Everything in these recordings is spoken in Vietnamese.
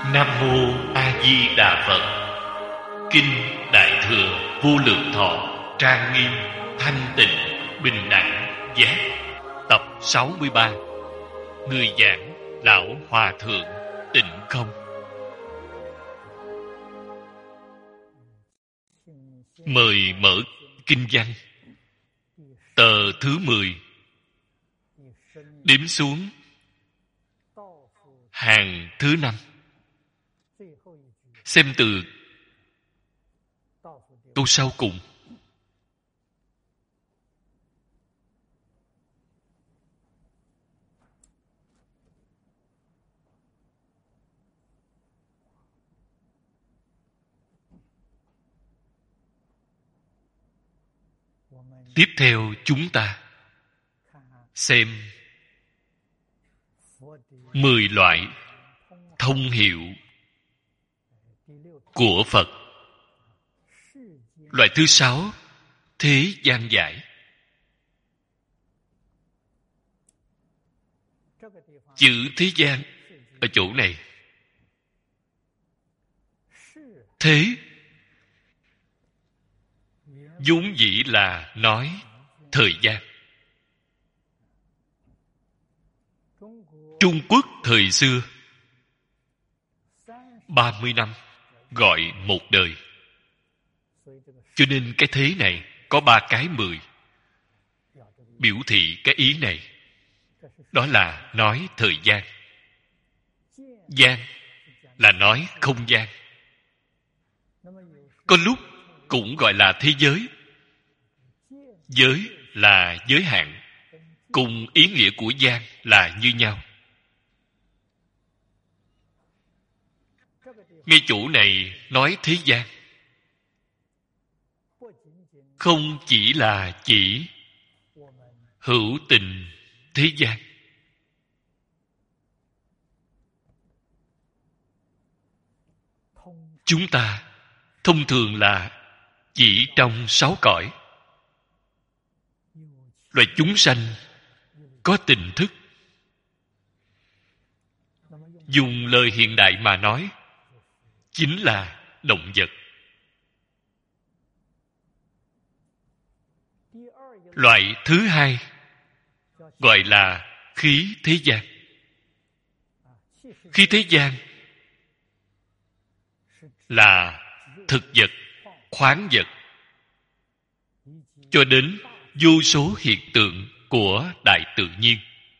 Nam mô A Di Đà Phật. Kinh Đại Thừa Vô Lượng Thọ, trang nghiêm, thanh tịnh, bình đẳng, giác. Tập 63. Người giảng Lão Hòa Thượng Tịnh Không. Mời mở kinh văn. Tờ thứ 10. Đếm xuống hàng thứ 5. Xem từ câu sau cùng. Tiếp theo chúng ta xem 10 loại thông hiệu của Phật. Loại thứ 6, thế gian giải. Chữ thế gian ở chỗ này, thế vốn dĩ là nói thời gian. Trung Quốc thời xưa 30 năm gọi một đời. Cho nên cái thế này có 3 cái 10 biểu thị cái ý này. Đó là nói thời gian. Gian là nói không gian. Có lúc cũng gọi là thế giới. Giới là giới hạn, cùng ý nghĩa của gian là như nhau. Ngay chỗ này nói thế gian, không chỉ là chỉ hữu tình thế gian. Chúng ta thông thường là chỉ trong 6 cõi. Loài chúng sanh có tình thức. Dùng lời hiện đại mà nói, chính là động vật. Loại thứ 2 gọi là khí thế gian. Khí thế gian là thực vật, khoáng vật, cho đến vô số hiện tượng của đại tự nhiên,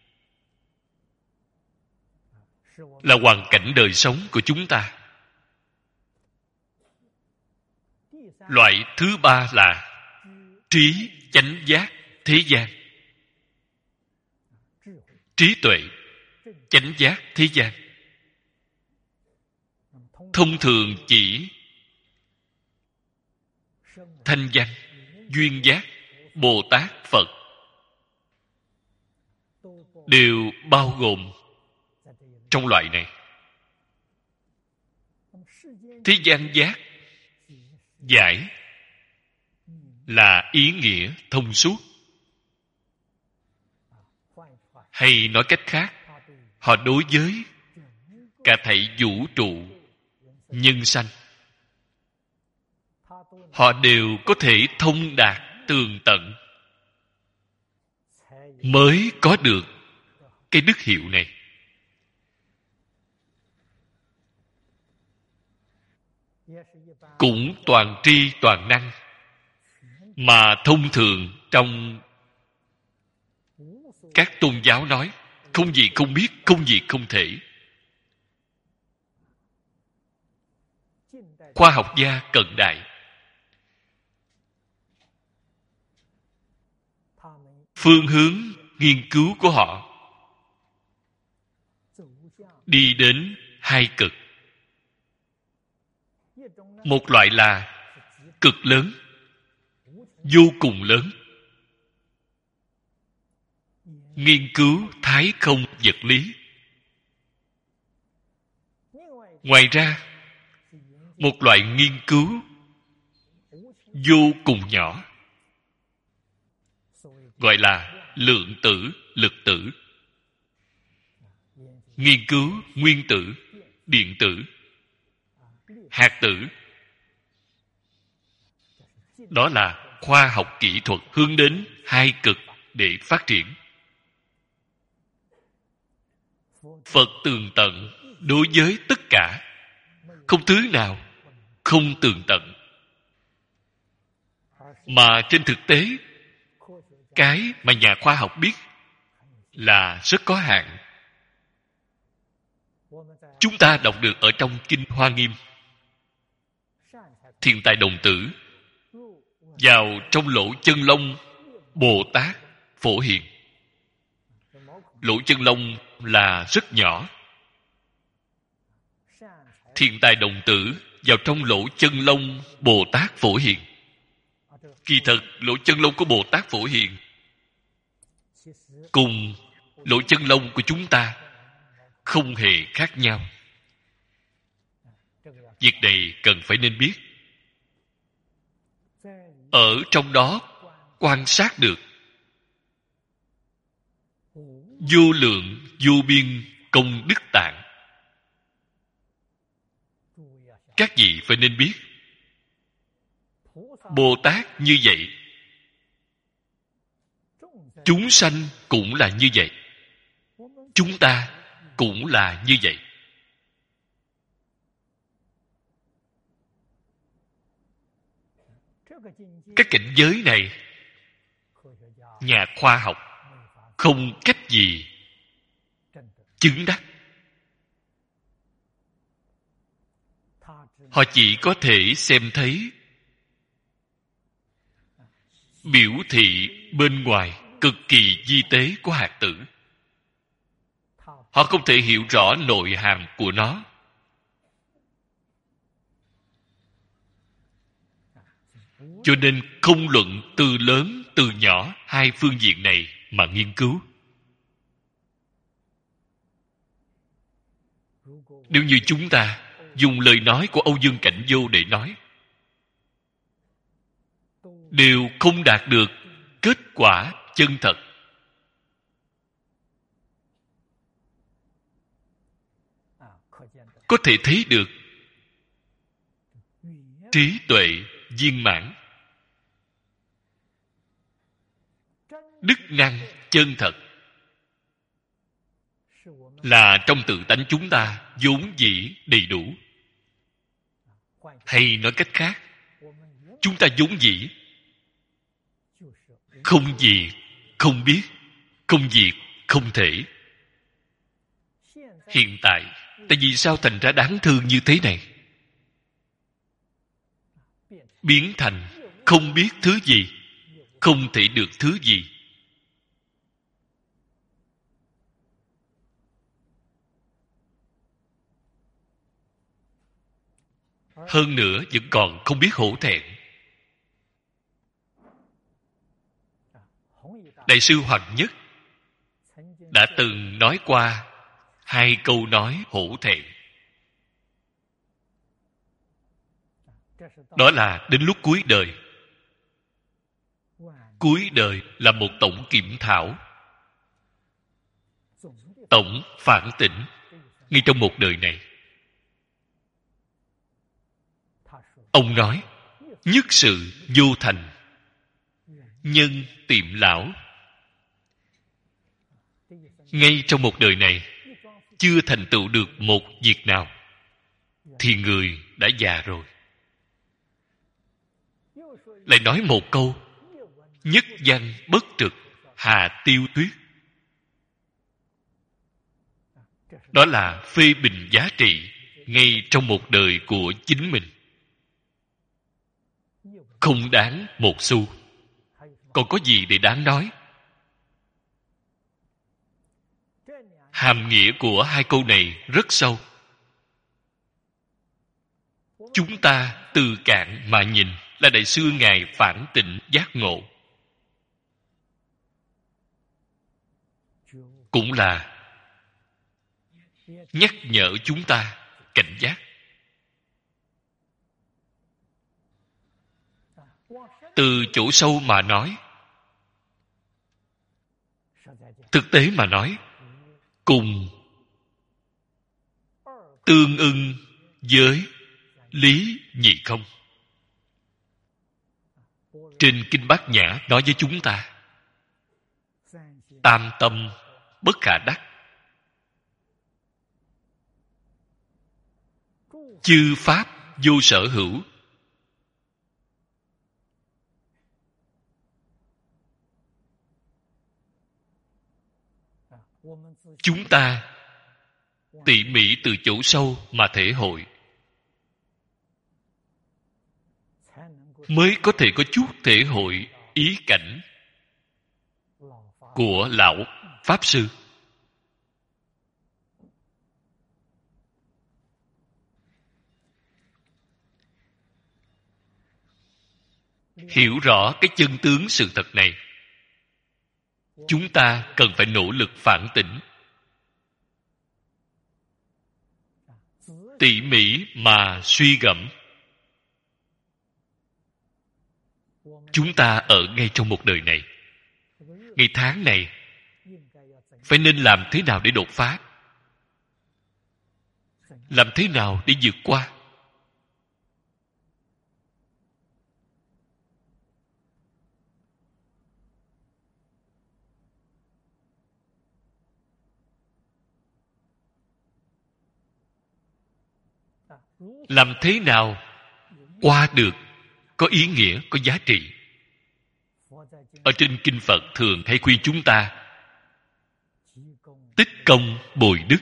là hoàn cảnh đời sống của chúng ta. Loại thứ 3 là trí chánh giác thế gian. Trí tuệ chánh giác thế gian thông thường chỉ thanh văn, duyên giác, Bồ Tát, Phật đều bao gồm trong loại này. Thế gian giác giải là ý nghĩa thông suốt. Hay nói cách khác, họ đối với cả thảy vũ trụ nhân sanh, họ đều có thể thông đạt tường tận, mới có được cái đức hiệu này. Cũng toàn tri toàn năng, mà thông thường trong các tôn giáo nói không gì không biết, không gì không thể. Khoa học gia cận đại phương hướng nghiên cứu của họ đi đến 2 cực. Một loại là cực lớn, vô cùng lớn, nghiên cứu thái không vật lý. Ngoài ra, một loại nghiên cứu vô cùng nhỏ, gọi là lượng tử, lực tử. Nghiên cứu nguyên tử, điện tử, hạt tử. Đó là khoa học kỹ thuật hướng đến hai cực để phát triển. Phật tường tận đối với tất cả, không thứ nào không tường tận. Mà trên thực tế, cái mà nhà khoa học biết là rất có hạn. Chúng ta đọc được ở trong Kinh Hoa Nghiêm, Thiện Tài Đồng Tử vào trong lỗ chân lông Bồ Tát phổ hiện. Lỗ chân lông là rất nhỏ. Thiện Tài Đồng Tử vào trong lỗ chân lông Bồ Tát phổ hiện. Kỳ thật, lỗ chân lông của Bồ Tát phổ hiện cùng lỗ chân lông của chúng ta không hề khác nhau. Việc này cần phải nên biết. Ở trong đó quan sát được vô lượng vô biên công đức tạng. Các vị phải nên biết, Bồ Tát như vậy, chúng sanh cũng là như vậy, chúng ta cũng là như vậy. Cái cảnh giới này, nhà khoa học không cách gì chứng đắc. Họ chỉ có thể xem thấy biểu thị bên ngoài cực kỳ vi tế của hạt tử. Họ không thể hiểu rõ nội hàm của nó. Cho nên không luận từ lớn từ nhỏ hai phương diện này mà nghiên cứu. Nếu như chúng ta dùng lời nói của Âu Dương Cảnh Vô để nói, đều không đạt được kết quả chân thật. Có thể thấy được trí tuệ viên mãn, đức năng chân thật là trong tự tánh chúng ta vốn dĩ đầy đủ. Hay nói cách khác, chúng ta vốn dĩ không gì không biết, không gì không thể. Hiện tại, tại vì sao thành ra đáng thương như thế này? Biến thành không biết thứ gì, không thể được thứ gì. Hơn nữa vẫn còn không biết hổ thẹn. Đại sư Hoằng Nhất đã từng nói qua hai câu nói hổ thẹn. Đó là đến lúc cuối đời. Cuối đời là một tổng kiểm thảo, tổng phản tỉnh ngay trong một đời này. Ông nói, nhất sự vô thành, nhân tiệm lão. Ngay trong một đời này, chưa thành tựu được một việc nào, thì người đã già rồi. Lại nói một câu, nhất văn bất trực, hà tiêu tuyết. Đó là phê bình giá trị ngay trong một đời của chính mình. Không đáng một xu. Còn có gì để đáng nói? Hàm nghĩa của hai câu này rất sâu. Chúng ta từ cạn mà nhìn là Đại sư Ngài phản tỉnh giác ngộ. Cũng là nhắc nhở chúng ta cảnh giác. Từ chỗ sâu mà nói, thực tế mà nói, cùng tương ưng với lý nhị không. Trên Kinh Bát Nhã nói với chúng ta, tam tâm bất khả đắc, chư pháp vô sở hữu. Chúng ta tỉ mỉ từ chỗ sâu mà thể hội, mới có thể có chút thể hội ý cảnh của lão Pháp Sư. Hiểu rõ cái chân tướng sự thật này, chúng ta cần phải nỗ lực phản tỉnh, tỉ mỉ mà suy gẫm. Chúng ta ở ngay trong một đời này, ngày tháng này, phải nên làm thế nào để đột phá, làm thế nào để vượt qua. Làm thế nào qua được, có ý nghĩa, có giá trị. Ở trên Kinh Phật thường hay khuyên chúng ta tích công bồi đức.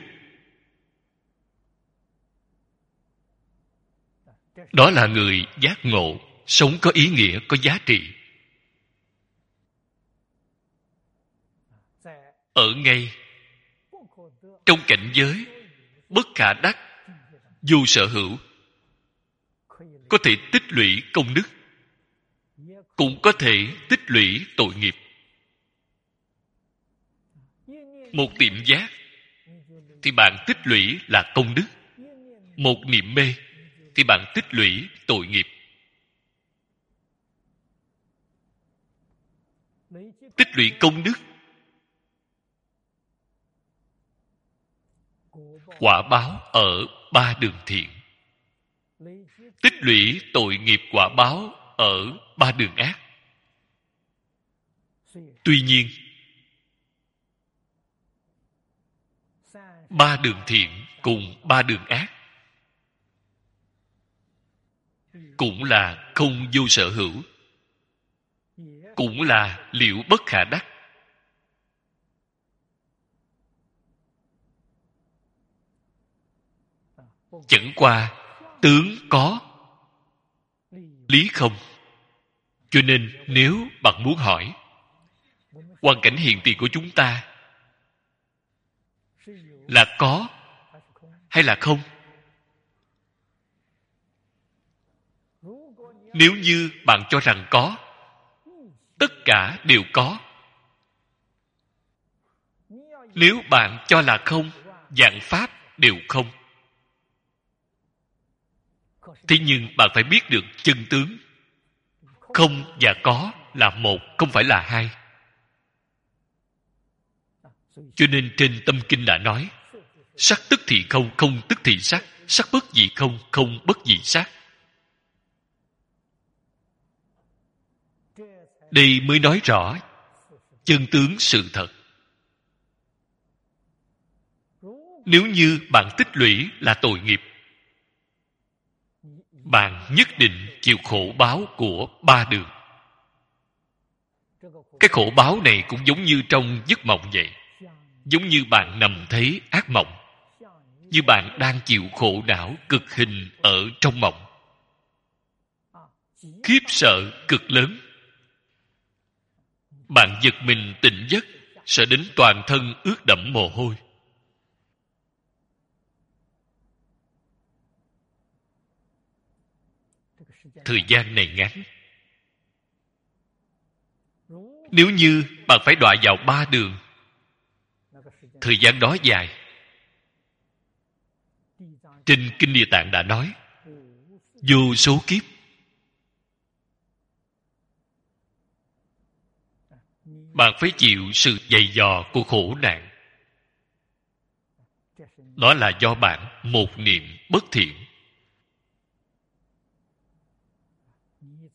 Đó là người giác ngộ, sống có ý nghĩa, có giá trị. Ở ngay trong cảnh giới bất khả đắc, vô sở hữu, có thể tích lũy công đức, cũng có thể tích lũy tội nghiệp. Một niệm giác thì bạn tích lũy là công đức, một niệm mê thì bạn tích lũy tội nghiệp. Tích lũy công đức, quả báo ở ba đường thiện. Tích lũy tội nghiệp quả báo ở ba đường ác. Tuy nhiên, ba đường thiện cùng ba đường ác cũng là không vô sở hữu, cũng là liễu bất khả đắc. Chẳng qua tướng có, lý không. Cho nên nếu bạn muốn hỏi hoàn cảnh hiện tiền của chúng ta là có hay là không, nếu như bạn cho rằng có, tất cả đều có. Nếu bạn cho là không, vạn pháp đều không. Thế nhưng bạn phải biết được chân tướng. Không và có là một, không phải là hai. Cho nên trên Tâm Kinh đã nói, sắc tức thì không, không tức thì sắc. Sắc bất dị không, không bất dị sắc. Đây mới nói rõ chân tướng sự thật. Nếu như bạn tích lũy là tội nghiệp, bạn nhất định chịu khổ báo của ba đường. Cái khổ báo này cũng giống như trong giấc mộng vậy. Giống như bạn nằm thấy ác mộng, như bạn đang chịu khổ não cực hình ở trong mộng. Khiếp sợ cực lớn. Bạn giật mình tỉnh giấc, sợ đến toàn thân ướt đẫm mồ hôi. Thời gian này ngắn. Nếu như bạn phải đọa vào ba đường, thời gian đó dài. Trên Kinh Địa Tạng đã nói, vô số kiếp. Bạn phải chịu sự dày dò của khổ nạn. Đó là do bạn một niệm bất thiện.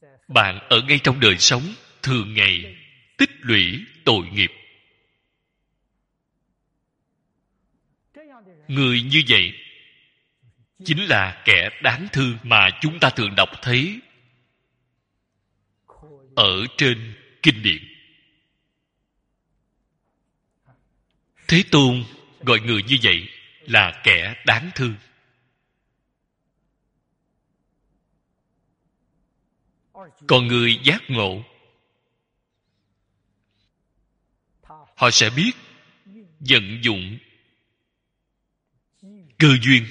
bạn ở ngay trong đời sống thường ngày tích lũy tội nghiệp. Người như vậy chính là kẻ đáng thương mà chúng ta thường đọc thấy ở trên kinh điển. Thế Tôn gọi người như vậy là kẻ đáng thương. Còn người giác ngộ, họ sẽ biết vận dụng cơ duyên,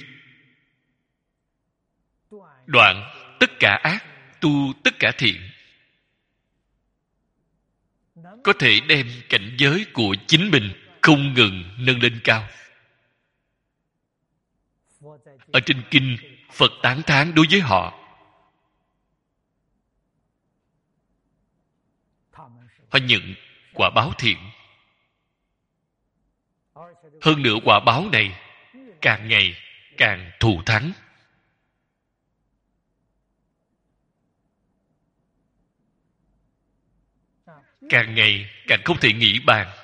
đoạn tất cả ác, tu tất cả thiện, có thể đem cảnh giới của chính mình không ngừng nâng lên cao. Ở trên kinh, Phật tán thán đối với họ. Họ nhận quả báo thiện. Hơn nữa quả báo này càng ngày càng thù thắng. Càng ngày càng không thể nghĩ bàn.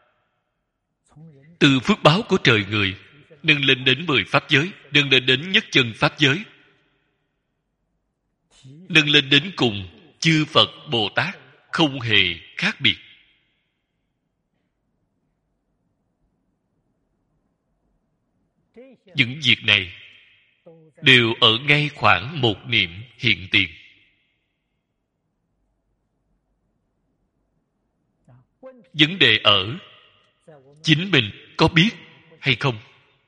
Từ phước báo của trời người nâng lên đến 10 pháp giới, nâng lên đến nhất chân pháp giới, nâng lên đến cùng chư Phật Bồ Tát không hề khác biệt. Những việc này đều ở ngay khoảng một niệm hiện tiền. Vấn đề ở chính mình có biết hay không.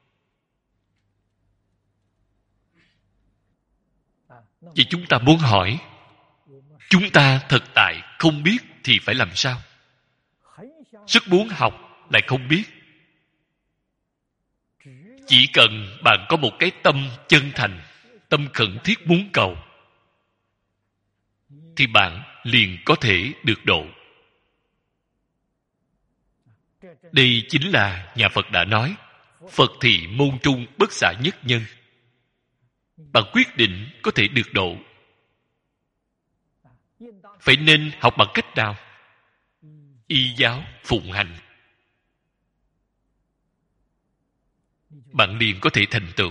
Vậy chúng ta muốn hỏi, chúng ta thực tại không biết thì phải làm sao? Rất muốn học lại không biết. Chỉ cần bạn có một cái tâm chân thành, tâm khẩn thiết muốn cầu, thì bạn liền có thể được độ. Đây chính là nhà Phật đã nói, Phật thị môn trung bất xả nhất nhân. Bạn quyết định có thể được độ, phải nên học bằng cách nào? Y giáo phụng hành, bạn liền có thể thành tựu.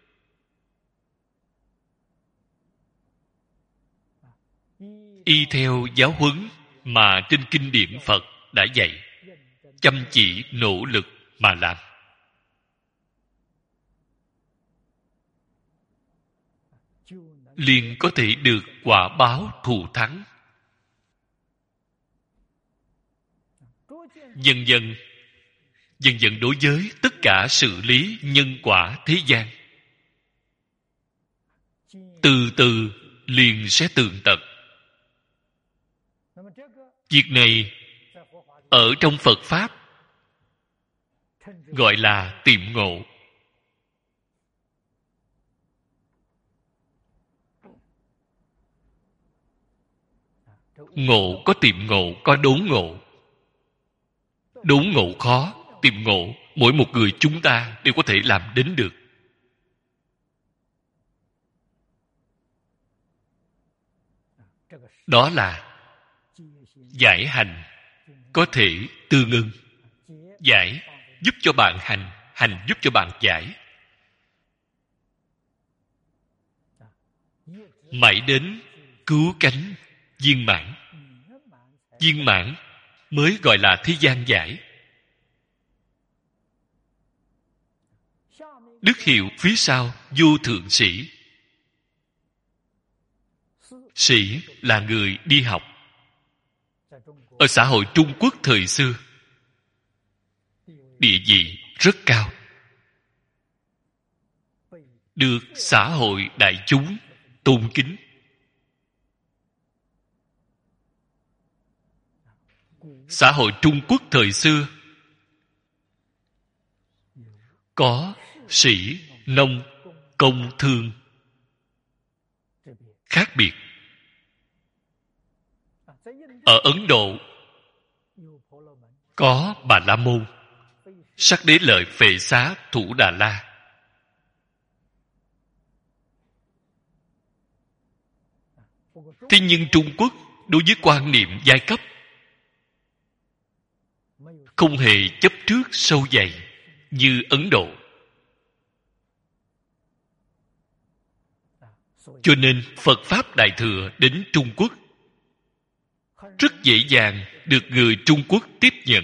Y theo giáo huấn mà trên kinh điển Phật đã dạy, chăm chỉ nỗ lực mà làm. Liền có thể được quả báo thù thắng. Dần dần đối với tất cả sự lý nhân quả thế gian, từ từ liền sẽ tường tận. Việc này ở trong Phật Pháp gọi là tiệm ngộ. Ngộ có tiệm ngộ, có đốn ngộ. Đốn ngộ khó, tiệm ngộ mỗi một người chúng ta đều có thể làm đến được. Đó là giải hành có thể tương ưng. Giải giúp cho bạn hành, hành giúp cho bạn giải. Mãi đến cứu cánh viên mãn. Viên mãn mới gọi là thế gian giải. Đức hiệu phía sau vô thượng sĩ. Sĩ là người đi học. Ở xã hội Trung Quốc thời xưa, địa vị rất cao, được xã hội đại chúng tôn kính. Xã hội Trung Quốc thời xưa có sĩ, nông, công, thương khác biệt. Ở Ấn Độ có Bà La Môn, Sắc Đế Lợi Phệ Xá Thủ Đà La. Thế nhưng Trung Quốc đối với quan niệm giai cấp không hề chấp trước sâu dày như Ấn Độ. Cho nên Phật Pháp Đại Thừa đến Trung Quốc rất dễ dàng được người Trung Quốc tiếp nhận.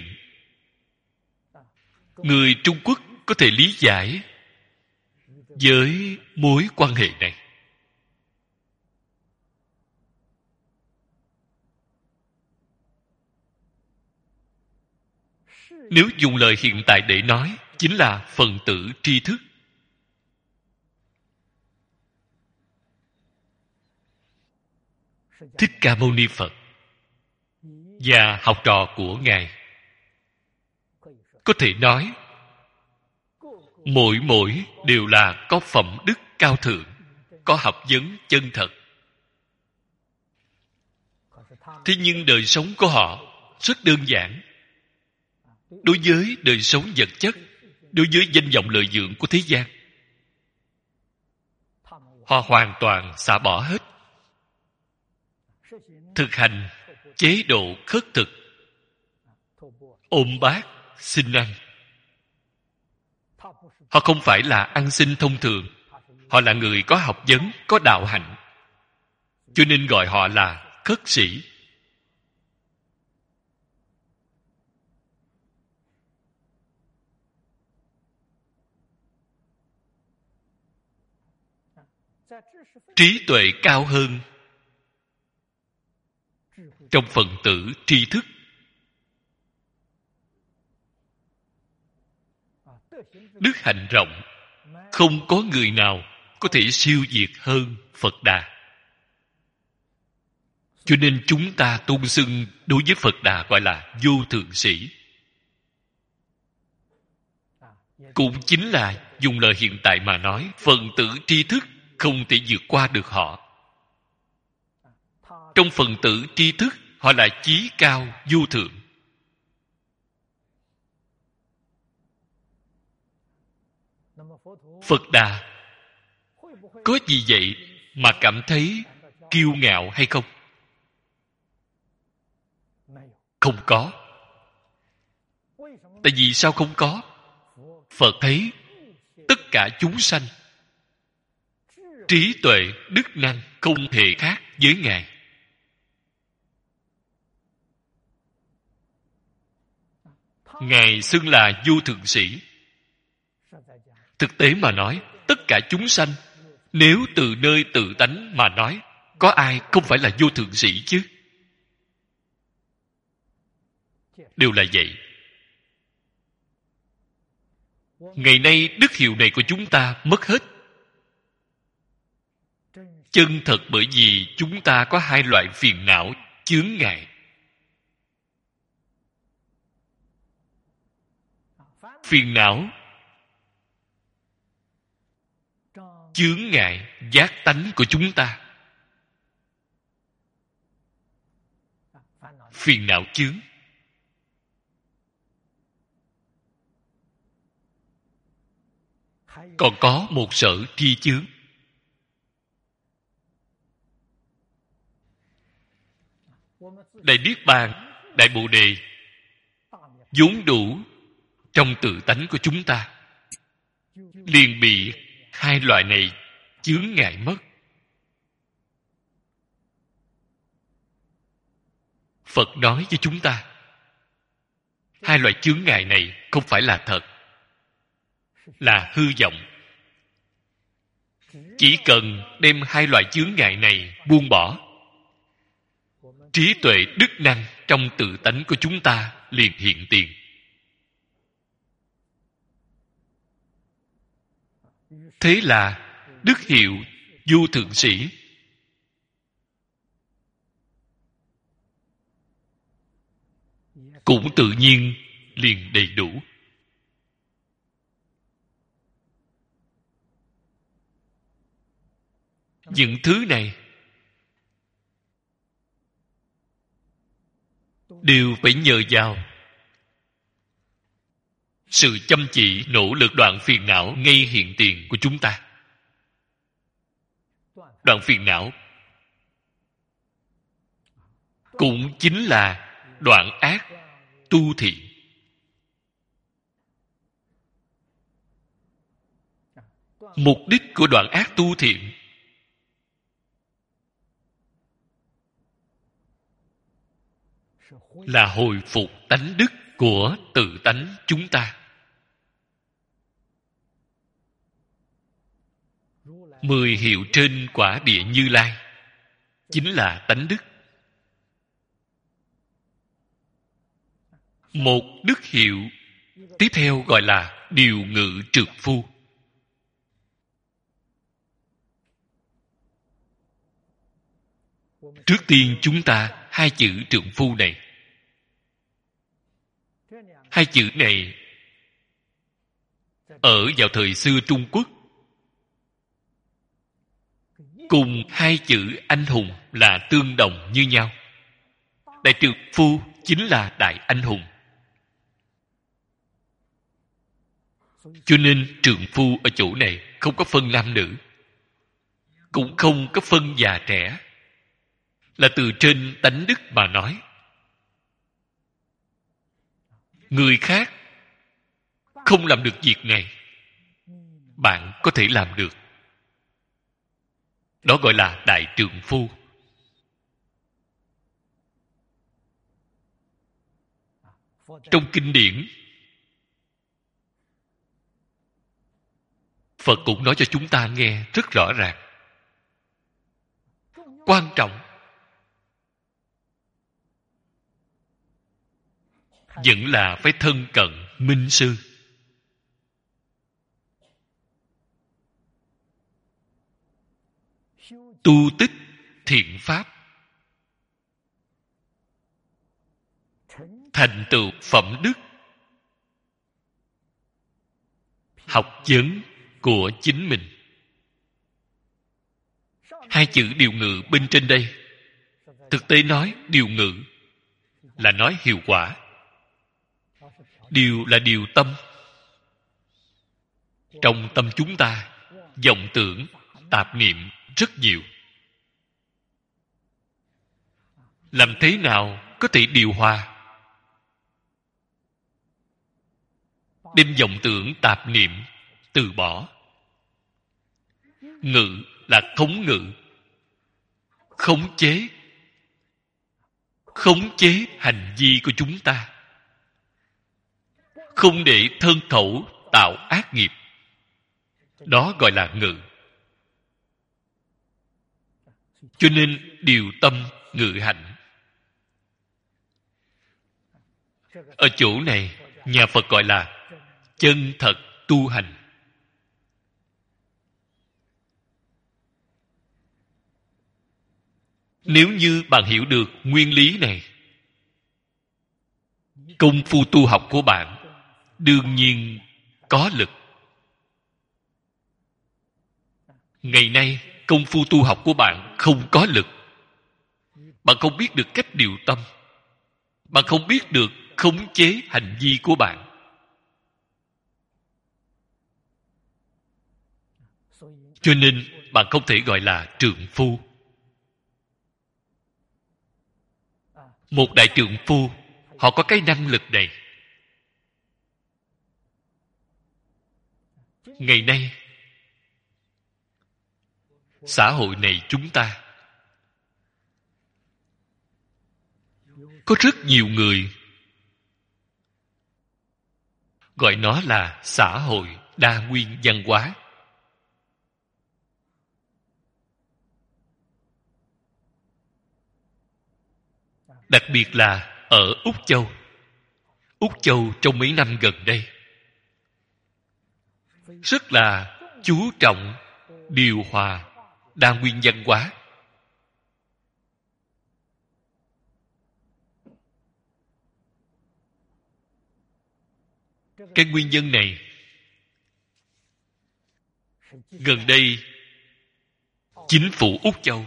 Người Trung Quốc có thể lý giải với mối quan hệ này. Nếu dùng lời hiện tại để nói, chính là phần tử tri thức. Thích Ca Mâu Ni Phật và học trò của Ngài có thể nói mỗi đều là có phẩm đức cao thượng, có học vấn chân thật. Thế nhưng đời sống của họ rất đơn giản. Đối với đời sống vật chất, đối với danh vọng lợi dưỡng của thế gian, họ hoàn toàn xả bỏ hết. Thực hành chế độ khất thực, ôm bát xin ăn. Họ không phải là ăn xin thông thường. Họ là người có học vấn, có đạo hạnh. Cho nên gọi họ là khất sĩ. Trí tuệ cao hơn trong phần tử tri thức. Đức hạnh rộng, không có người nào có thể siêu việt hơn Phật Đà. Cho nên chúng ta tôn xưng đối với Phật Đà gọi là vô thượng sĩ. Cũng chính là dùng lời hiện tại mà nói, phần tử tri thức không thể vượt qua được họ. Trong phần tử tri thức, họ là chí cao vô thượng. Phật Đà có gì vậy mà cảm thấy kiêu ngạo hay không? Không có. Tại vì sao không có? Phật thấy tất cả chúng sanh trí tuệ, đức năng không hề khác với Ngài. Ngài xưng là vô thượng sĩ. Thực tế mà nói, tất cả chúng sanh, nếu từ nơi tự tánh mà nói, có ai không phải là vô thượng sĩ chứ? Đều là vậy. Ngày nay đức hiệu này của chúng ta mất hết. Chân thật bởi vì chúng ta có hai loại phiền não chướng ngại. Phiền não chướng ngại giác tánh của chúng ta. Phiền não chướng. Còn có một sở tri chướng. Đại Niết Bàn, Đại Bồ Đề vốn đủ trong tự tánh của chúng ta, liền bị hai loại này chướng ngại mất. Phật nói với chúng ta, hai loại chướng ngại này không phải là thật, là hư vọng. Chỉ cần đem hai loại chướng ngại này buông bỏ, trí tuệ đức năng trong tự tánh của chúng ta liền hiện tiền. Thế là đức hiệu vô thượng sĩ cũng tự nhiên liền đầy đủ. Những thứ này đều phải nhờ vào sự chăm chỉ nỗ lực đoạn phiền não ngay hiện tiền của chúng ta. Đoạn phiền não cũng chính là đoạn ác tu thiện. Mục đích của đoạn ác tu thiện là hồi phục tánh đức của tự tánh chúng ta. 10 hiệu trên quả địa Như Lai chính là tánh đức. Một đức hiệu tiếp theo gọi là điều ngự trượng phu. Trước tiên chúng ta hai chữ trượng phu này. Hai chữ này ở vào thời xưa Trung Quốc cùng hai chữ anh hùng là tương đồng như nhau. Đại trượng phu chính là đại anh hùng. Cho nên trượng phu ở chỗ này không có phân nam nữ, cũng không có phân già trẻ, là từ trên tánh đức mà nói. Người khác không làm được việc này, bạn có thể làm được. Đó gọi là đại trượng phu. Trong kinh điển, Phật cũng nói cho chúng ta nghe rất rõ ràng. Quan trọng vẫn là phải thân cận minh sư. Tu tích thiện pháp, thành tựu phẩm đức, học vấn của chính mình. Hai chữ điều ngự bên trên đây, thực tế nói điều ngự là nói hiệu quả. Điều là điều tâm. Trong tâm chúng ta, vọng tưởng, tạp niệm rất nhiều. Làm thế nào có thể điều hòa? Đem vọng tưởng, tạp niệm từ bỏ. Ngự là khống ngự, khống chế. Khống chế hành vi của chúng ta, không để thân khẩu tạo ác nghiệp. Đó gọi là ngự. Cho nên điều tâm ngự hạnh. Ở chỗ này, nhà Phật gọi là chân thật tu hành. Nếu như bạn hiểu được nguyên lý này, công phu tu học của bạn đương nhiên có lực. Ngày nay, công phu tu học của bạn không có lực. Bạn không biết được cách điều tâm. Bạn không biết được khống chế hành vi của bạn. Cho nên, bạn không thể gọi là trượng phu. Một đại trượng phu, họ có cái năng lực này. Ngày nay, xã hội này chúng ta có rất nhiều người gọi nó là xã hội đa nguyên văn hóa. Đặc biệt là ở Úc Châu. Úc Châu trong mấy năm gần đây rất là chú trọng điều hòa đa nguyên văn hóa. Cái nguyên nhân này gần đây chính phủ Úc Châu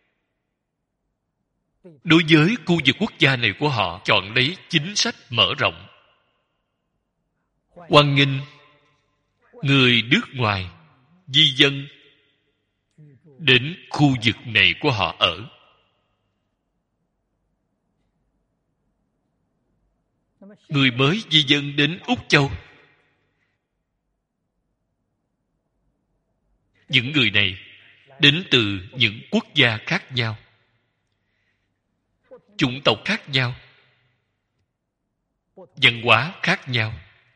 đối với khu vực quốc gia này của họ chọn lấy chính sách mở rộng, hoan nghênh người nước ngoài di dân đến khu vực này của họ ở. người mới di dân đến Úc Châu. Những người này đến từ những quốc gia khác nhau, chủng tộc khác nhau, văn hóa khác nhau,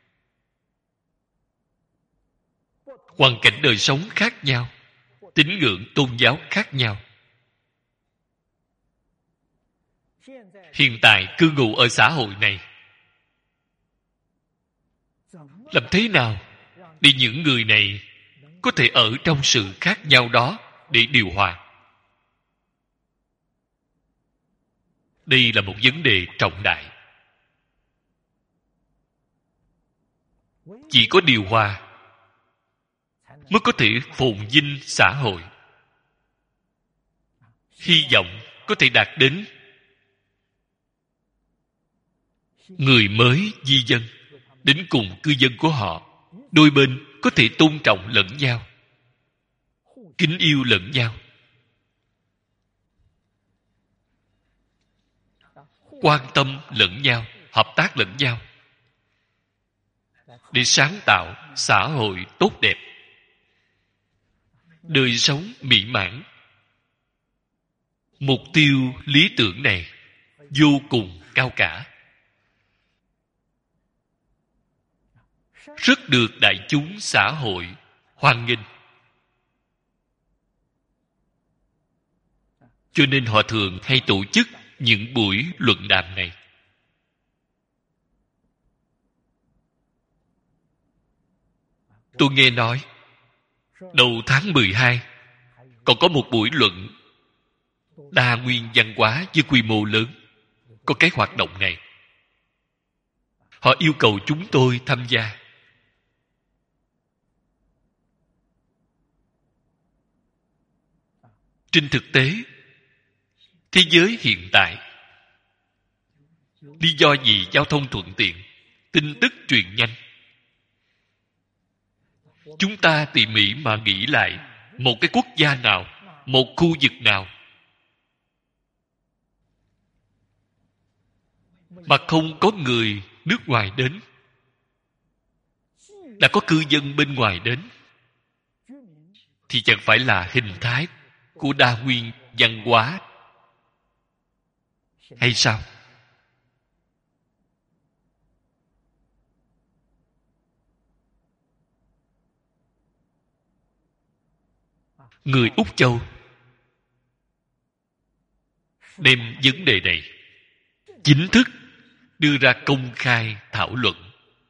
hoàn cảnh đời sống khác nhau, tín ngưỡng tôn giáo khác nhau. Hiện tại cư ngụ ở xã hội này, làm thế nào để những người này có thể ở trong sự khác nhau đó để điều hòa? Đây là một vấn đề trọng đại. Chỉ có điều hòa mới có thể phồn vinh xã hội. Hy vọng có thể đạt đến người mới di dân đến cùng cư dân của họ, đôi bên có thể tôn trọng lẫn nhau, kính yêu lẫn nhau, quan tâm lẫn nhau, hợp tác lẫn nhau, để sáng tạo xã hội tốt đẹp, đời sống mỹ mãn. Mục tiêu lý tưởng này vô cùng cao cả, rất được đại chúng xã hội hoan nghênh. Cho nên họ thường hay tổ chức những buổi luận đàm này. Tôi nghe nói đầu tháng 12 còn có một buổi luận đa nguyên văn hóa với quy mô lớn. Có cái hoạt động này, họ yêu cầu chúng tôi tham gia. Trên thực tế, thế giới hiện tại, lý do gì giao thông thuận tiện, tin tức truyền nhanh? Chúng ta tỉ mỉ mà nghĩ lại, một cái quốc gia nào, một khu vực nào mà không có người nước ngoài đến, đã có cư dân bên ngoài đến, thì chẳng phải là hình thái của đa nguyên văn hóa hay sao? Người Úc Châu đem vấn đề này chính thức đưa ra công khai thảo luận.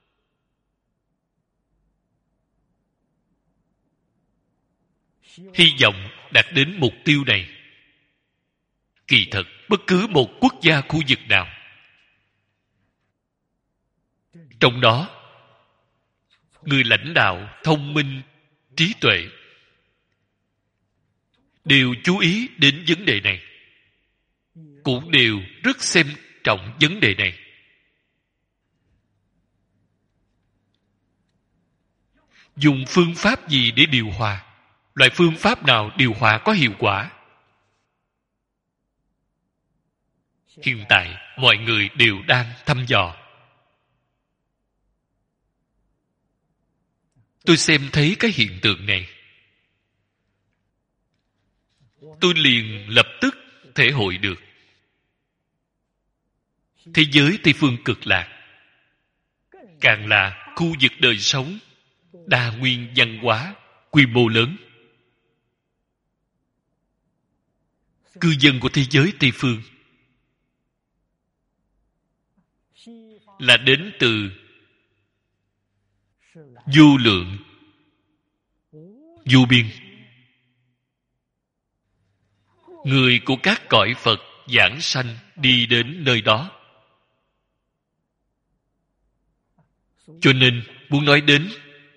Hy vọng đạt đến mục tiêu này. Kỳ thật, bất cứ một quốc gia khu vực nào, trong đó người lãnh đạo thông minh, trí tuệ đều chú ý đến vấn đề này, cũng đều rất xem trọng vấn đề này. Dùng phương pháp gì để điều hòa? Loại phương pháp nào điều hòa có hiệu quả? Hiện tại, mọi người đều đang thăm dò. Tôi xem thấy cái hiện tượng này, tôi liền lập tức thể hội được. Thế giới Tây phương cực lạc càng là khu vực đời sống đa nguyên văn hóa quy mô lớn. Cư dân của thế giới Tây phương là đến từ vô lượng vô biên, người của các cõi Phật giảng sanh đi đến nơi đó. Cho nên muốn nói đến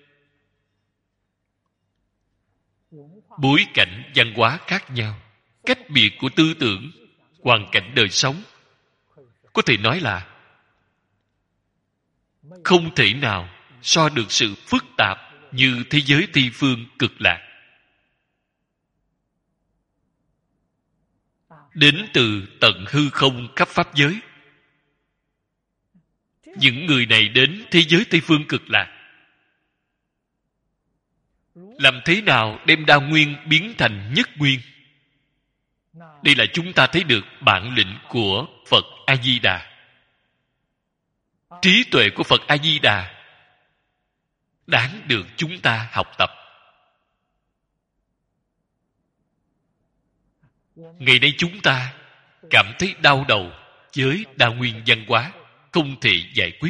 bối cảnh văn hóa khác nhau, cách biệt của tư tưởng, hoàn cảnh đời sống, có thể nói là không thể nào so được sự phức tạp như thế giới Tây phương cực lạc. Đến từ tận hư không khắp pháp giới, những người này đến thế giới Tây Phương Cực Lạc. Làm thế nào đem đa nguyên biến thành nhất nguyên? Đây là chúng ta thấy được bản lĩnh của Phật A-di-đà. Trí tuệ của Phật A-di-đà đáng được chúng ta học tập. Ngày nay chúng ta cảm thấy đau đầu với đa nguyên văn hóa, không thể giải quyết.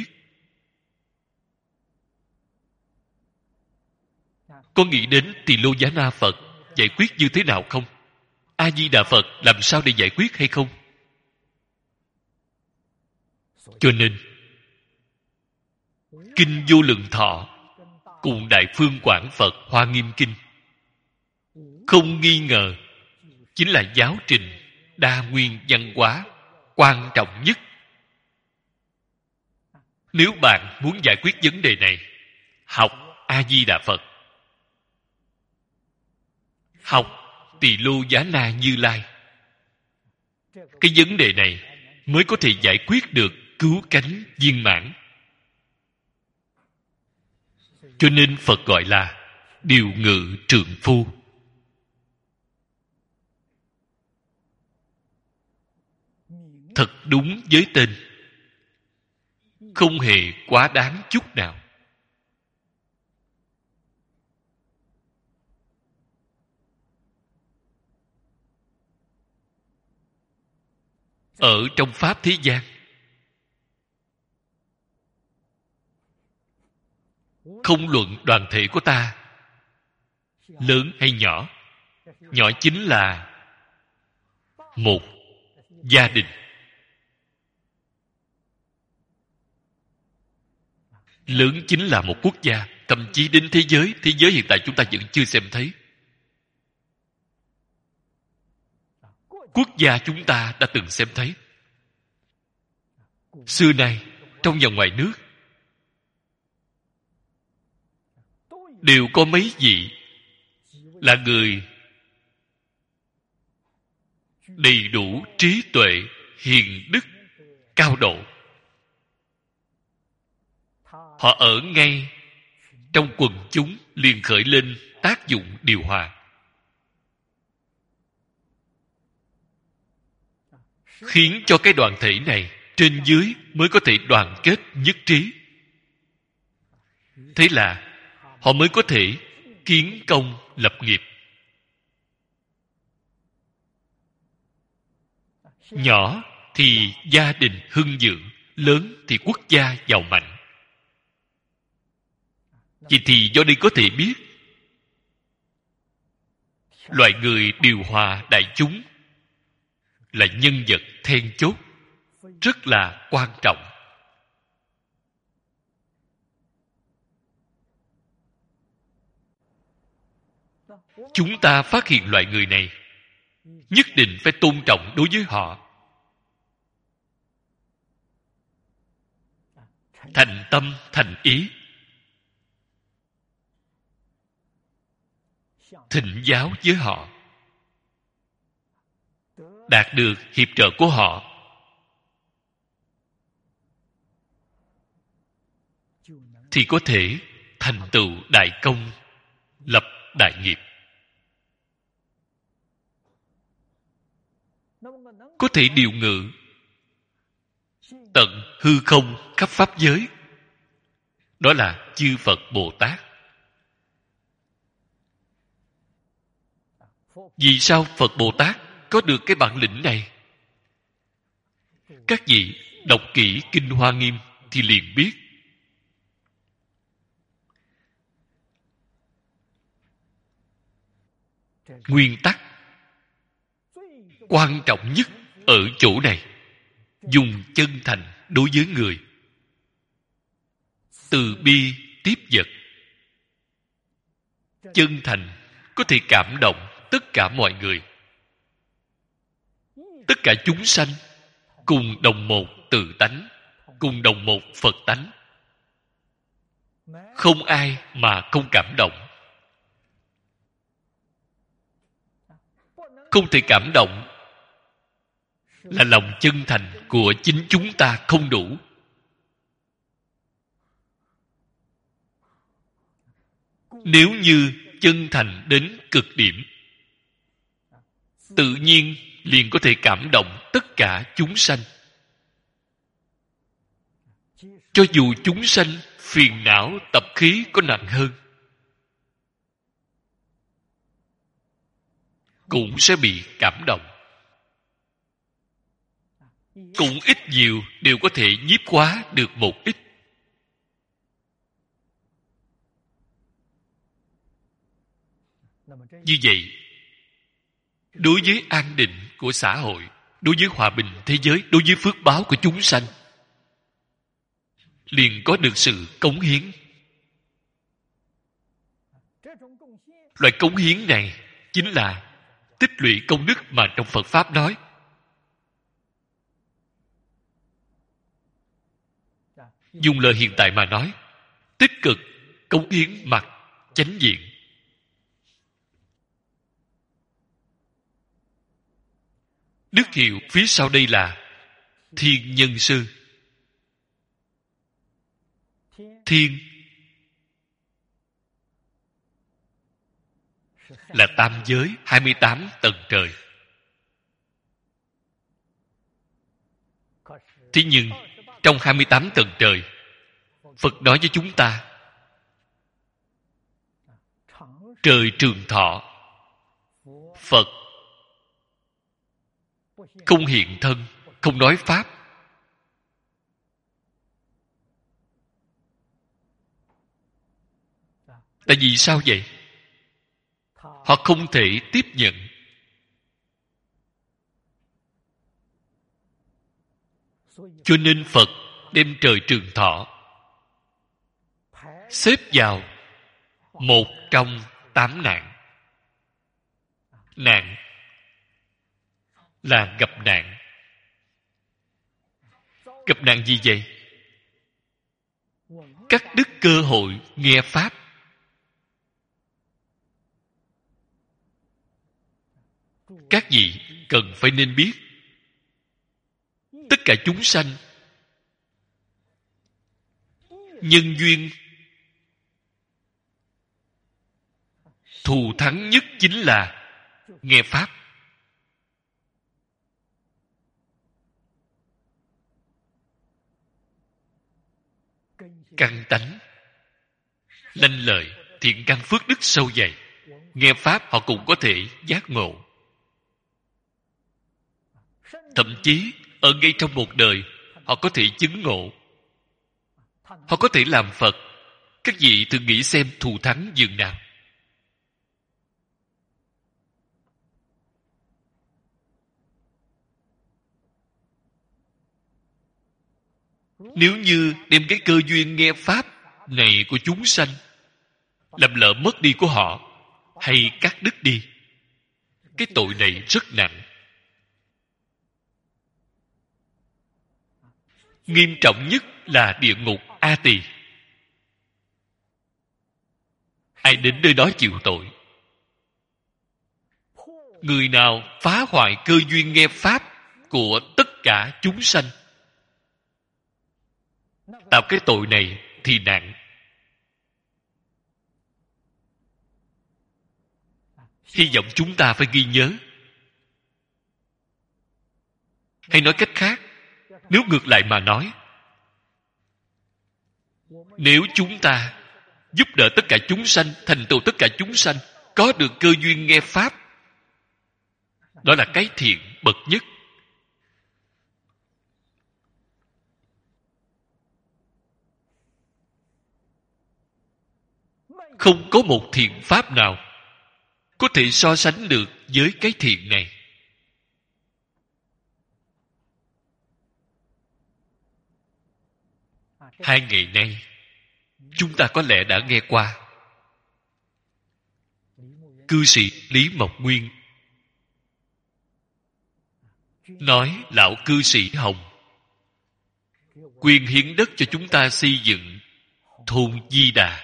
Có nghĩ đến Tỳ Lô Giá Na Phật giải quyết như thế nào không? A-di-đà Phật làm sao để giải quyết hay không? Cho nên Kinh Vô Lượng Thọ cùng Đại Phương Quảng Phật Hoa Nghiêm Kinh không nghi ngờ chính là giáo trình đa nguyên văn hóa quan trọng nhất. Nếu bạn muốn giải quyết vấn đề này, học A-di-đà Phật, học Tỳ Lô Giá Na Như Lai, cái vấn đề này mới có thể giải quyết được cứu cánh viên mãn. Cho nên Phật gọi là điều ngự trượng phu. Thật đúng với tên, không hề quá đáng chút nào. Ở trong Pháp thế gian, không luận đoàn thể của ta lớn hay nhỏ, nhỏ chính là một gia đình, lớn chính là một quốc gia, thậm chí đến thế giới hiện tại chúng ta vẫn chưa xem thấy. Quốc gia chúng ta đã từng xem thấy. Xưa nay, trong và ngoài nước, đều có mấy vị là người đầy đủ trí tuệ, hiền đức, cao độ. Họ ở ngay trong quần chúng liền khởi lên tác dụng điều hòa, khiến cho cái đoàn thể này trên dưới mới có thể đoàn kết nhất trí. Thế là họ mới có thể kiến công lập nghiệp. Nhỏ thì gia đình hưng vượng, lớn thì quốc gia giàu mạnh. Vậy thì do đây có thể biết, loại người điều hòa đại chúng là nhân vật then chốt, rất là quan trọng. Chúng ta phát hiện loại người này, nhất định phải tôn trọng đối với họ. Thành tâm, thành ý, thỉnh giáo với họ, đạt được hiệp trợ của họ, thì có thể thành tựu đại công, lập đại nghiệp. Có thể điều ngự tận hư không khắp pháp giới. Đó là chư Phật Bồ Tát. Vì sao Phật Bồ Tát có được cái bản lĩnh này? Các vị đọc kỹ Kinh Hoa Nghiêm thì liền biết. Nguyên tắc quan trọng nhất ở chỗ này, dùng chân thành đối với người, từ bi tiếp vật. Chân thành có thể cảm động tất cả mọi người. Tất cả chúng sanh cùng đồng một tự tánh, cùng đồng một Phật tánh. Không ai mà không cảm động. Không thể cảm động là lòng chân thành của chính chúng ta không đủ. Nếu như chân thành đến cực điểm, tự nhiên liền có thể cảm động tất cả chúng sanh. Cho dù chúng sanh phiền não tập khí có nặng hơn, cũng sẽ bị cảm động. Cũng ít nhiều đều có thể nhiếp hóa được một ít. Như vậy, đối với an định của xã hội, đối với hòa bình thế giới, đối với phước báo của chúng sanh, liền có được sự cống hiến. Loại cống hiến này chính là tích lũy công đức mà trong Phật Pháp nói. Dùng lời hiện tại mà nói, tích cực cống hiến mặt chánh diện. Đức hiệu phía sau đây là Thiên Nhân Sư. Thiên là tam giới 28 tầng trời. Thế nhưng trong 28 tầng trời, Phật nói với chúng ta, trời trường thọ, Phật không hiện thân, không nói Pháp. Tại vì sao vậy? Họ không thể tiếp nhận. Cho nên Phật đem trời trường thọ xếp vào một trong 8 nạn. Nạn là gặp nạn. Gặp nạn gì vậy? Cắt đứt cơ hội nghe Pháp. Các vị cần phải nên biết, tất cả chúng sanh nhân duyên thù thắng nhất chính là nghe Pháp. Căn tánh lanh lợi, thiện căn phước đức sâu dày, nghe Pháp họ cũng có thể giác ngộ. Thậm chí ở ngay trong một đời họ có thể chứng ngộ, họ có thể làm Phật. Các vị thử nghĩ xem thù thắng dường nào. Nếu như đem cái cơ duyên nghe Pháp này của chúng sanh làm lỡ mất đi của họ, hay cắt đứt đi, cái tội này rất nặng. Nghiêm trọng nhất là địa ngục A Tỳ. Ai đến nơi đó chịu tội? Người nào phá hoại cơ duyên nghe Pháp của tất cả chúng sanh, tạo cái tội này thì nặng. Hy vọng chúng ta phải ghi nhớ. Hay nói cách khác, nếu ngược lại mà nói, nếu chúng ta giúp đỡ tất cả chúng sanh, thành tựu tất cả chúng sanh, có được cơ duyên nghe Pháp, đó là cái thiện bậc nhất. Không có một thiện pháp nào có thể so sánh được với cái thiện này. Hai ngày nay, chúng ta có lẽ đã nghe qua cư sĩ Lý Mộc Nguyên nói lão cư sĩ Hồng quyên hiến đất cho chúng ta xây dựng thôn Di Đà.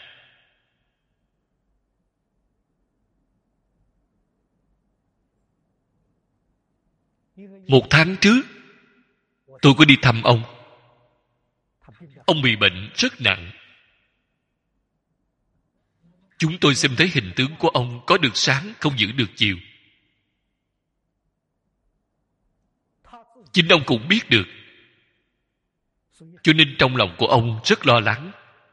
Một tháng trước, tôi có đi thăm ông. Ông bị bệnh rất nặng. Chúng tôi xem thấy hình tướng của ông có được sáng, không giữ được chiều. Chính ông cũng biết được. Cho nên trong lòng của ông rất lo lắng.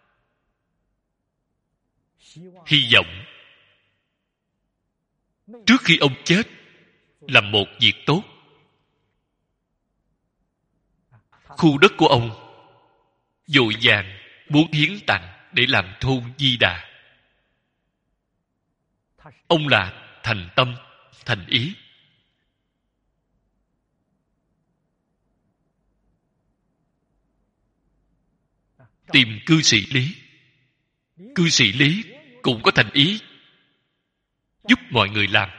Hy vọng trước khi ông chết làm một việc tốt. Khu đất của ông vội vàng muốn hiến tặng để làm thôn Di Đà. Ông là thành tâm, thành ý. Tìm cư sĩ Lý. Cư sĩ Lý cũng có thành ý giúp mọi người làm.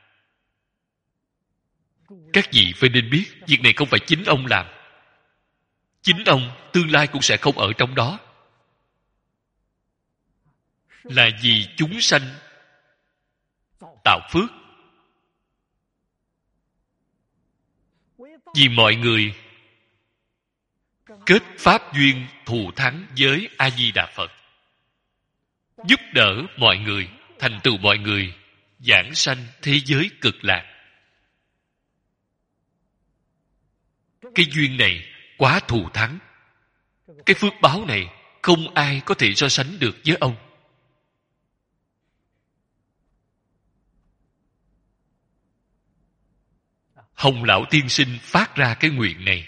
Các vị phải nên biết, việc này không phải chính ông làm. Chính ông tương lai cũng sẽ không ở trong đó. Là vì chúng sanh tạo phước. Vì mọi người kết pháp duyên thù thắng với A Di Đà Phật, giúp đỡ mọi người, thành tựu mọi người, giảng sanh thế giới cực lạc. Cái duyên này quá thù thắng. Cái phước báo này không ai có thể so sánh được với ông. Hồng Lão Tiên Sinh phát ra cái nguyện này.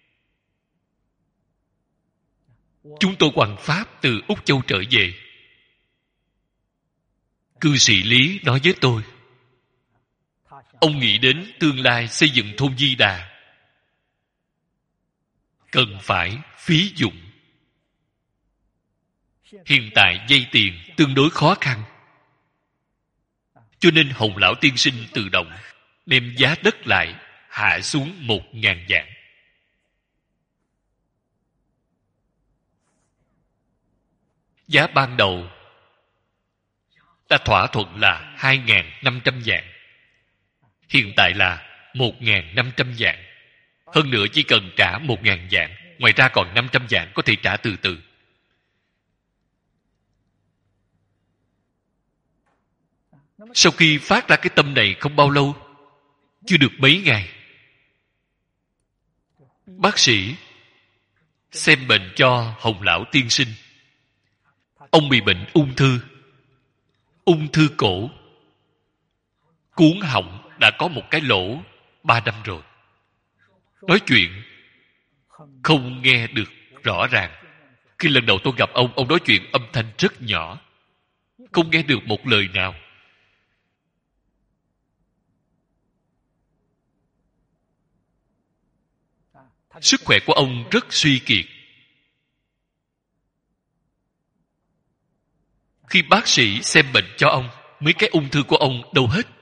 Chúng tôi hoằng pháp từ Úc Châu trở về. Cư sĩ Lý nói với tôi, ông nghĩ đến tương lai xây dựng thôn Di Đà cần phải phí dụng. Hiện tại vay tiền tương đối khó khăn, cho nên Hồng Lão Tiên Sinh tự động đem giá đất lại hạ xuống 1.000 vạn. Giá ban đầu ta thỏa thuận là 2.500 vạn. Hiện tại là 1.500 vạn. Hơn nữa chỉ cần trả 1.000 vạn, ngoài ra còn 500 vạn có thể trả từ từ. Sau khi phát ra cái tâm này không bao lâu, chưa được mấy ngày, bác sĩ xem bệnh cho Hồng Lão Tiên Sinh. Ông bị bệnh ung thư. Ung thư cổ. Cuống họng đã có một cái lỗ 3 năm rồi. Nói chuyện không nghe được rõ ràng. Khi lần đầu tôi gặp ông nói chuyện âm thanh rất nhỏ, không nghe được một lời nào. Sức khỏe của ông rất suy kiệt. Khi bác sĩ xem bệnh cho ông, mấy cái ung thư của ông đâu hết.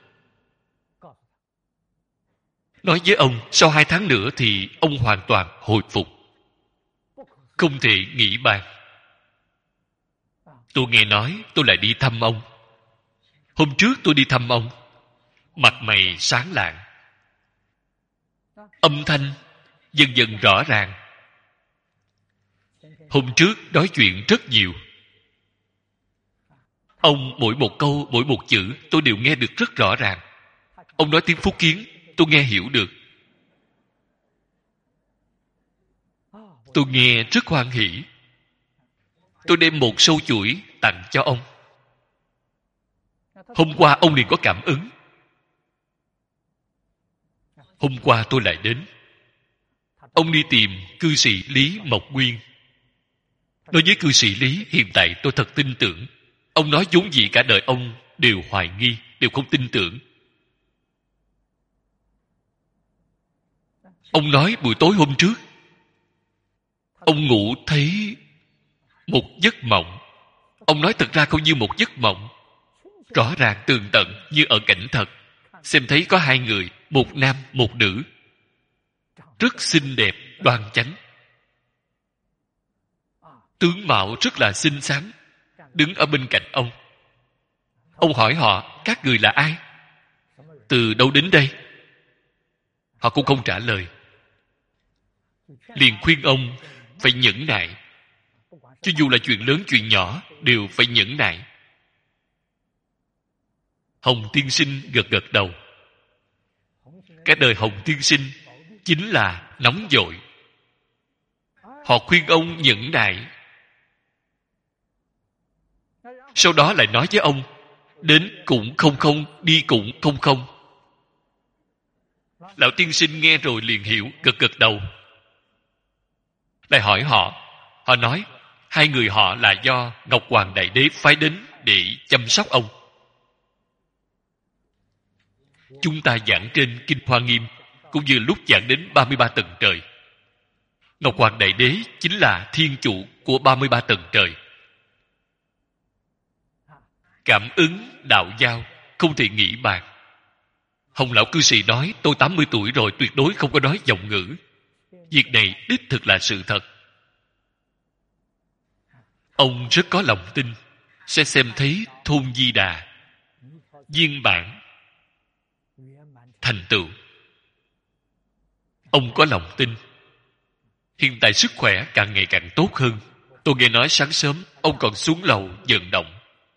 Nói với ông, sau 2 tháng nữa thì ông hoàn toàn hồi phục. Không thể nghĩ bàn. Tôi nghe nói, tôi lại đi thăm ông. Hôm trước tôi đi thăm ông, mặt mày sáng lạng, âm thanh dần dần rõ ràng. Hôm trước nói chuyện rất nhiều. Ông mỗi một câu, mỗi một chữ tôi đều nghe được rất rõ ràng. Ông nói tiếng Phúc Kiến, tôi nghe hiểu được. Tôi nghe rất hoan hỉ. Tôi đem một sâu chuỗi tặng cho ông. Hôm qua ông liền có cảm ứng. Hôm qua tôi lại đến. Ông đi tìm cư sĩ Lý Mộc Nguyên. Nói với cư sĩ Lý, hiện tại tôi thật tin tưởng. Ông nói vốn dĩ cả đời ông đều hoài nghi, đều không tin tưởng. Ông nói buổi tối hôm trước, ông ngủ thấy một giấc mộng. Ông nói thật ra không như một giấc mộng, rõ ràng tường tận như ở cảnh thật. Xem thấy có 2 người, một nam một nữ, rất xinh đẹp, đoan chánh, tướng mạo rất là xinh xắn, đứng ở bên cạnh ông. Ông hỏi họ, các người là ai, từ đâu đến đây? Họ cũng không trả lời. Liền khuyên ông phải nhẫn nại. Cho dù là chuyện lớn chuyện nhỏ đều phải nhẫn nại. Hồng tiên sinh gật gật đầu. Cái đời Hồng tiên sinh chính là nóng vội. Họ khuyên ông nhẫn nại, sau đó lại nói với ông đến cũng không không, đi cũng không không. Lão tiên sinh nghe rồi liền hiểu, gật gật đầu. Lại hỏi họ. Họ nói hai người họ là do Ngọc Hoàng Đại Đế phái đến để chăm sóc ông. Chúng ta giảng trên Kinh Hoa Nghiêm, cũng như lúc giảng đến 33 tầng trời. Ngọc Hoàng Đại Đế chính là thiên chủ của 33 tầng trời. Cảm ứng đạo giao không thể nghĩ bàn. Hồng lão cư sĩ nói tôi 80 tuổi rồi tuyệt đối không có nói giọng ngữ. Việc này đích thực là sự thật. Ông rất có lòng tin sẽ xem thấy thôn Di Đà viên bản thành tựu. Ông có lòng tin. Hiện tại sức khỏe càng ngày càng tốt hơn. Tôi nghe nói sáng sớm ông còn xuống lầu vận động.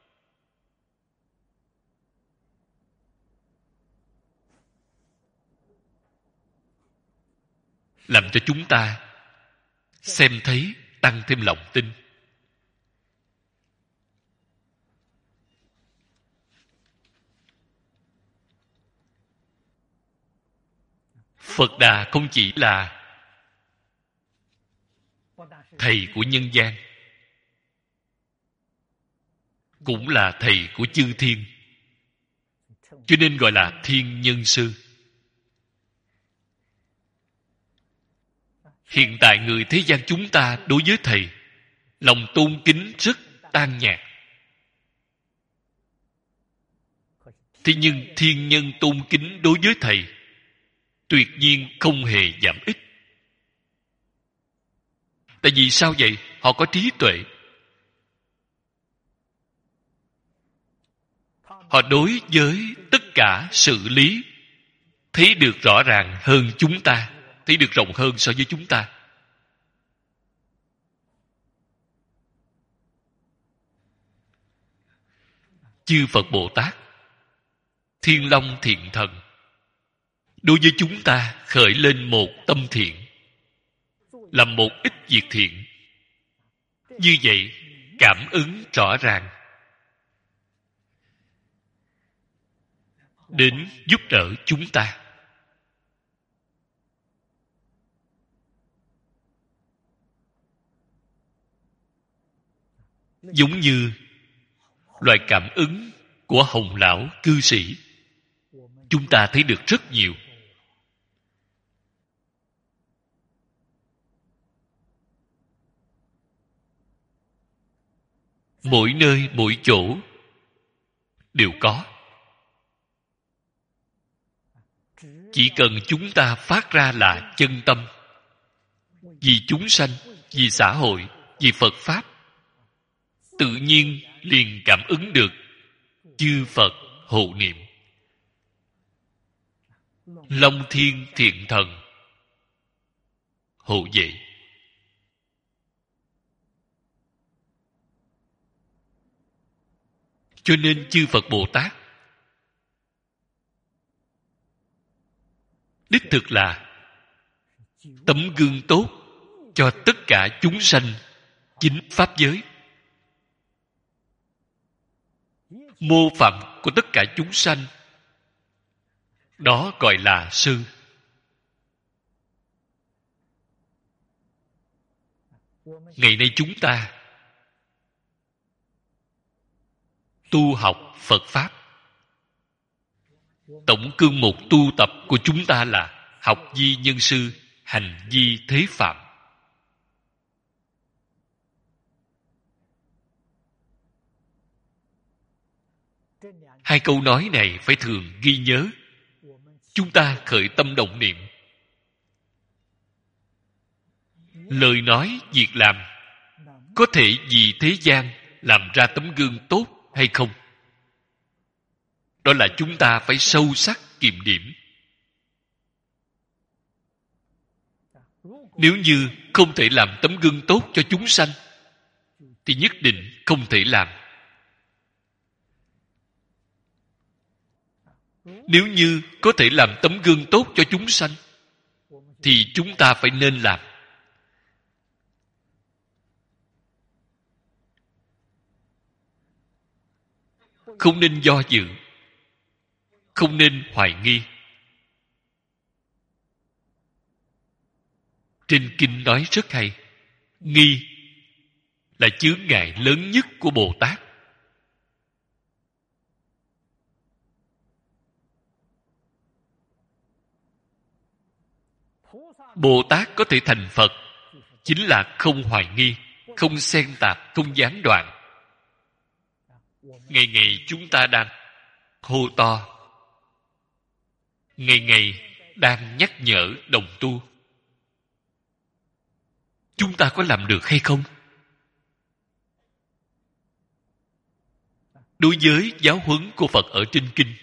Làm cho chúng ta xem thấy, tăng thêm lòng tin. Phật Đà không chỉ là thầy của nhân gian, cũng là thầy của chư thiên, cho nên gọi là thiên nhân sư. Hiện tại người thế gian chúng ta đối với thầy, lòng tôn kính rất tan nhạt. Thế nhưng thiên nhân tôn kính đối với thầy tuyệt nhiên không hề giảm ít. Tại vì sao vậy? Họ có trí tuệ. Họ đối với tất cả sự lý thấy được rõ ràng hơn chúng ta, thấy được rộng hơn so với chúng ta. Chư Phật Bồ Tát, Thiên Long Thiện Thần đối với chúng ta khởi lên một tâm thiện, làm một ít việc thiện, như vậy cảm ứng rõ ràng đến giúp đỡ chúng ta. Giống như loại cảm ứng của Hồng lão cư sĩ, chúng ta thấy được rất nhiều. Mỗi nơi mỗi chỗ đều có. Chỉ cần chúng ta phát ra là chân tâm, vì chúng sanh, vì xã hội, vì Phật Pháp, tự nhiên liền cảm ứng được chư Phật hộ niệm. Long Thiên Thiện Thần hộ vệ. Cho nên chư Phật Bồ Tát đích thực là tấm gương tốt cho tất cả chúng sanh chính pháp giới. Mô phạm của tất cả chúng sanh, đó gọi là sư. Ngày nay chúng ta tu học Phật Pháp, tổng cương mục tu tập của chúng ta là học vi nhân sư, hành vi thế phạm. Hai câu nói này phải thường ghi nhớ. Chúng ta khởi tâm động niệm, lời nói, việc làm có thể vì thế gian làm ra tấm gương tốt hay không? Đó là chúng ta phải sâu sắc kiểm điểm. Nếu như không thể làm tấm gương tốt cho chúng sanh, thì nhất định không thể làm. Nếu như có thể làm tấm gương tốt cho chúng sanh, thì chúng ta phải nên làm. Không nên do dự, không nên hoài nghi. Trên kinh nói rất hay, nghi là chướng ngại lớn nhất của Bồ Tát. Bồ Tát có thể thành Phật chính là không hoài nghi, không xen tạp, không gián đoạn. Ngày ngày chúng ta đang hô to, ngày ngày đang nhắc nhở đồng tu. Chúng ta có làm được hay không? Đối với giáo huấn của Phật ở trên kinh,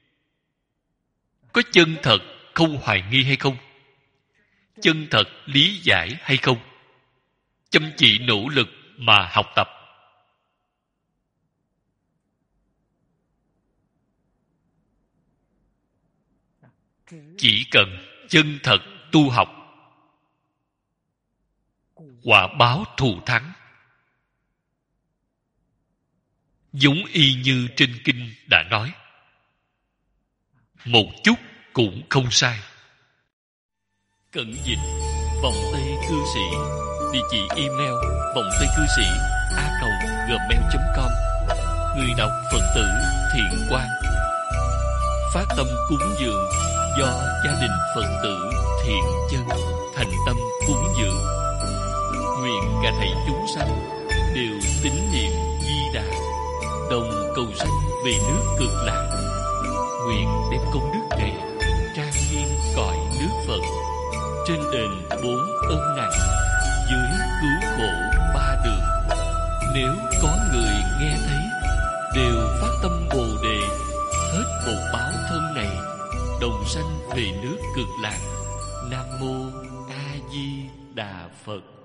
có chân thật không hoài nghi hay không? Chân thật lý giải hay không? Chăm chỉ nỗ lực mà học tập. Chỉ cần chân thật tu học, quả báo thù thắng. Giống y như trên kinh đã nói, một chút cũng không sai. Cận dịch vòng Tây Cư Sĩ, địa chỉ email vongtaycư sĩ@gmail.com. Người đọc Phật tử Thiện Quang. Phát tâm cúng dường do gia đình Phật tử Thiện Chân thành tâm cúng dường. Nguyện cả thảy chúng sanh đều tín niệm Di Đà, đồng cầu sanh về nước Cực Lạc. Nguyện đem công đức này trang nghiêm cõi nước Phật, trên đền 4 ân nặng, dưới cứu khổ 3 đường. Nếu có người nghe thấy đều phát tâm Bồ Đề, hết bổn báo thân này, đồng sanh về nước Cực Lạc. Nam mô A Di Đà Phật.